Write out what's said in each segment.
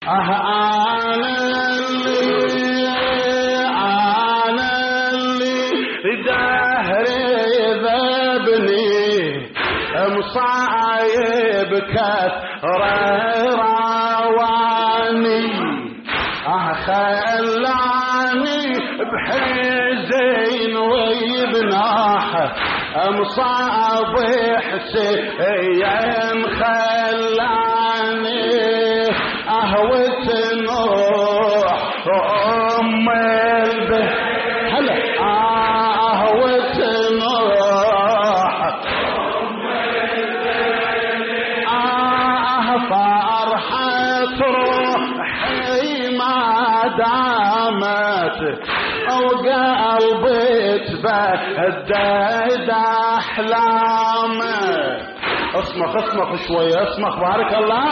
أنا اللي دهري ذبني مصايب كثر رواني خلاني بحزين ويبناح مصاب حسين خلاني أهوت نوح أم البه هلا أهوت نوح فرحة روحي ما دامت وقلبي تبدد أحلامه. اصمخ شوية اصمخ بارك الله.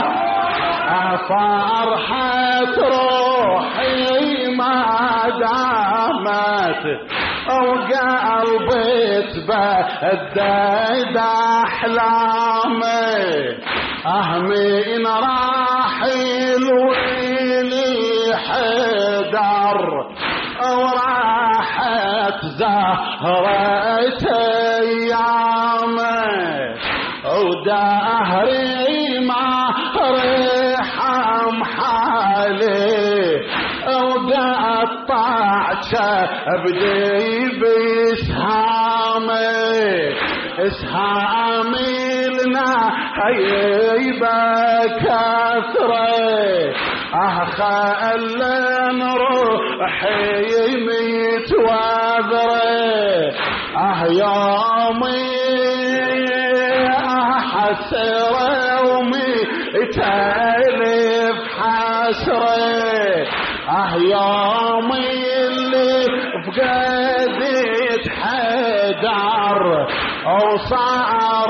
فرحة روحي ما دامت وقلبي تبدد أحلامه. من راحل ويلي حدر وراحت زهرة أيامه ودهري ما رحم حالي وقطعت شبدي بإسهامي إسهامي لنا هيبة كثرة خلن روحي متوذرة يومي حسرة ومتألف حسرة يومي اللي فقدت حدر وصار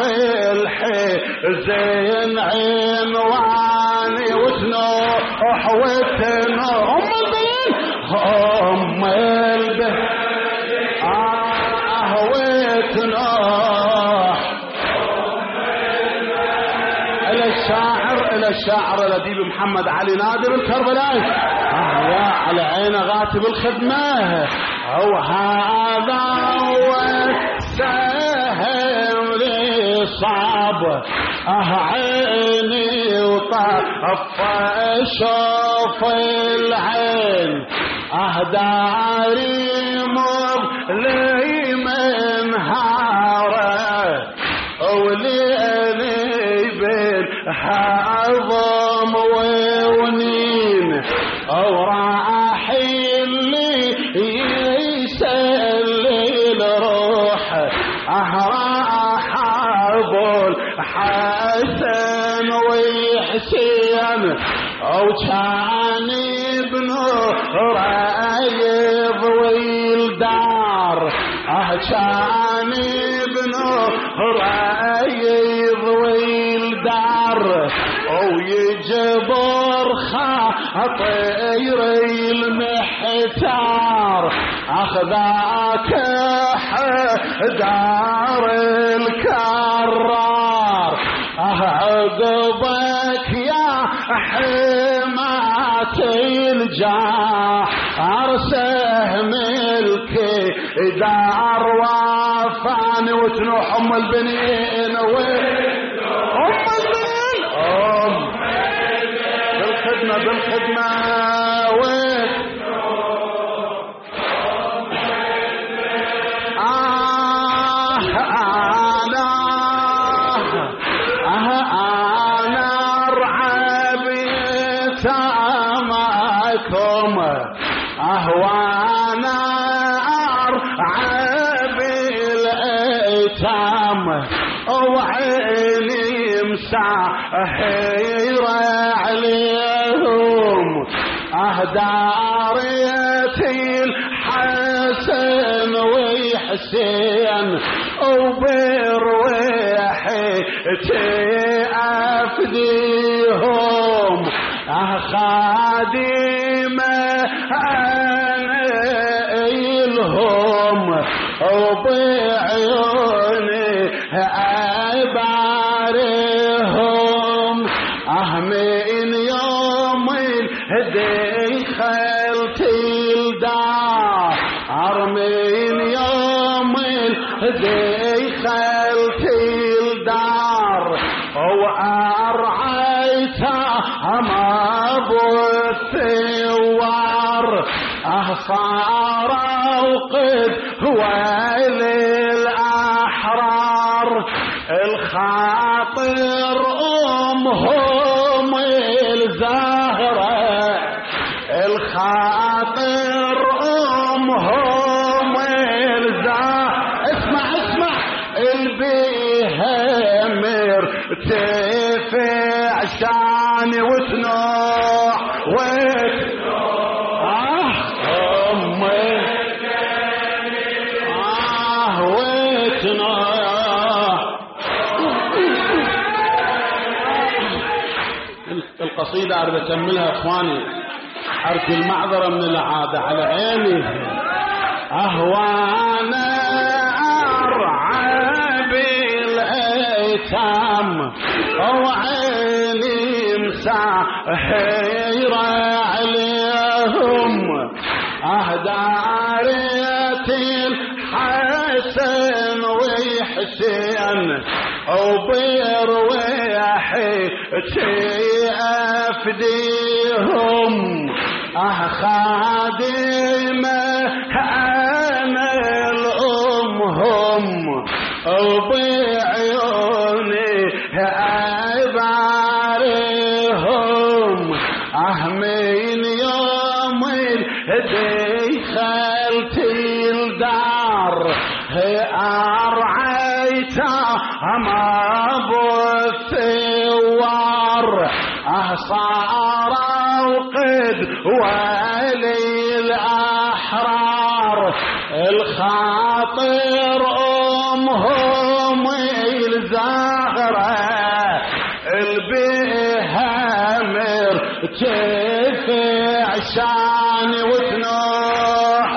الحزين عنواني وتنوح وتنوح أم البين وتنوح إلى الشاعر الأديب محمد علي نادر الكربلائي يا على عين غاتب الخدمة وهذا هو سهم لي صعب عيني وطفى شوف العين داري مظلي من هاره وليلي بالحظم ونين وراحي اللي يسلي الروح راح ابو الحسن ويحسين وكان ابنه رايض ويلدار كان ابنه رايض ويلدار ويجبر خاطر المحتار اخذاك حدار الكرار عقبك يا حماة الجار سهم الكدار وفاني وتنوح ام البنين ام البنين بالخدمة وانا ارعى بالايتام وعيني مساحيره عليهم داريتي الحسن وحسين وبروحي افديهم خادمه انا الهم وبعيوني ابارهم من يوم هدي خلتي الدار من يوم هدي خلتي الدار وأرعيتها ما بالثوار صار وقد ويل الأحرار الخاطر أمهم الزهرة الخاطر أمهم الزهرة اسمع البيها مرتفع شاني وتنوح القصيدة أريد أكملها إخواني، أرجو المعذرة من العادة على عيني. أهوانا أرعى بالأيتام وعيني مساحيرة عليهم أهدارية الحسن وحسين وبير ويحي أفديهم خادمة أنا الأمهم وبعيوني أبارهم من يوم هدي خلتي الدار أرعيتها ما بالثوار صار وقد ولي الأحرار الخاطر أمهم الزهرة البيها مرتفع شاني وتنوح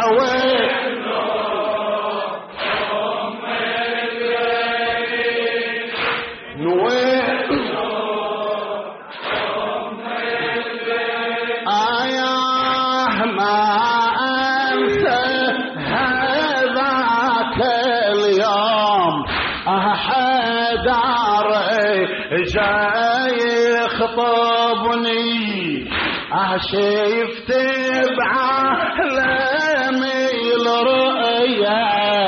جاي يخطبني شفت بعالمي الرؤيا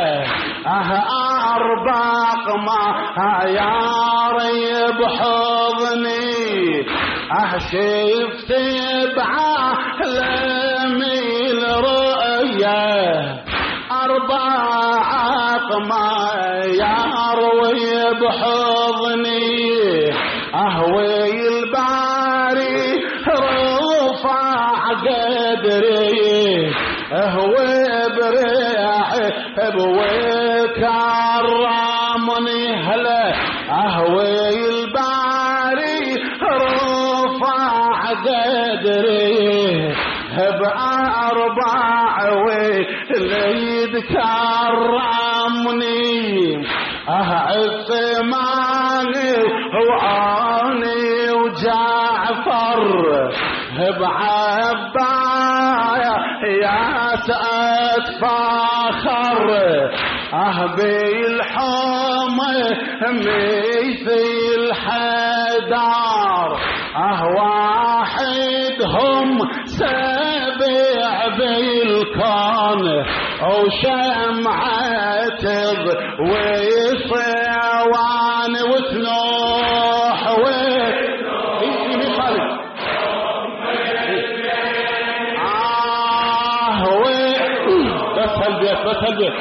أربق ما ياري بحضني شفت بعالمي الرؤيا أربق ما يروي بحضني أهوي الباري رفع قدري أهوي بريحي بوكرمني هلا أهوي الباري رفع قدري بأربع ويليد كرمني عثماني وعاني وجعفر بعباية يا أتفاخر بالحمى مثل حدار واحدهم سبع بالكون وشمعة وصوان وتنوح بس هالبيت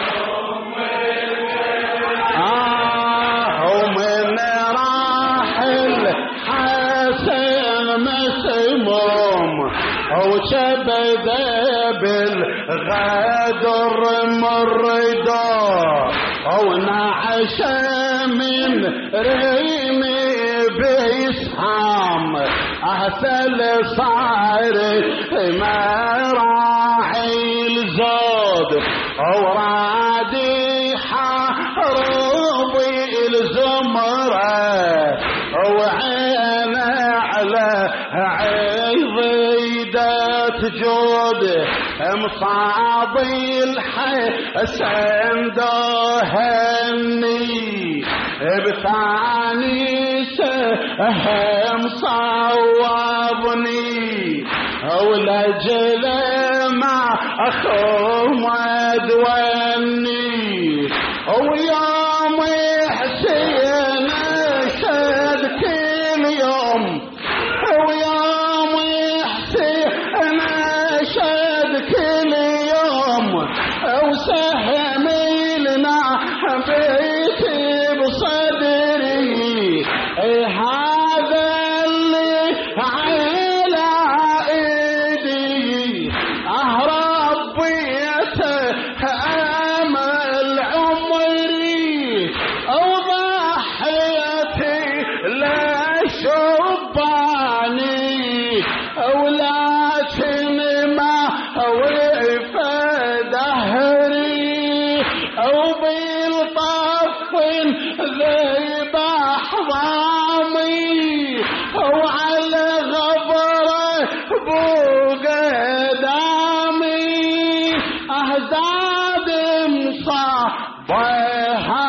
ومن راحل حسن مسموم وشبد بالغدر مرده ونعش من ريمي بيسحام أهسل صار مراعي الزود ورادي حروبي الزمرة وعين على عيضي زيدت جوده مصابي الحسن دهني بثاني سهم صوبني ولجل مع أخو مدوني ويوم حسين شد كل يوم ويوم حسين شد كل يوم وسهمي لنا بيتي بصدري هذا اللي على ايدي ربيته امل عمري وضحيتي لشباني ولكن ما وقف دهري وبالطف ذبح ضامي وعلى غبره بقدامي اهزاد مصابها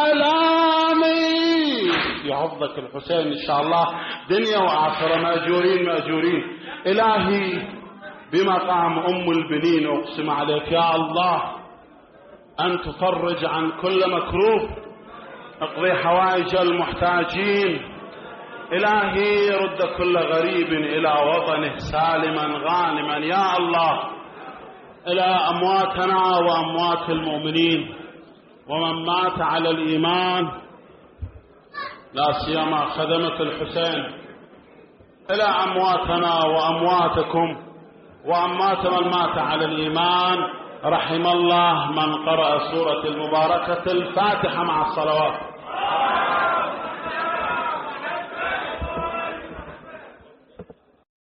لامي. يحفظك الحسين ان شاء الله دنيا واخره ماجورين ماجورين. الهي بمقام ام البنين اقسم عليك يا الله ان تفرج عن كل مكروه، اقضي حوائج المحتاجين. الهي رد كل غريب الى وطنه سالما غانما يا الله. الى امواتنا واموات المؤمنين ومن مات على الايمان لا سيما خدمة الحسين. الى امواتنا وامواتكم واموات من مات على الايمان. رحم الله من قرأ سورة المباركة الفاتحة مع الصلوات.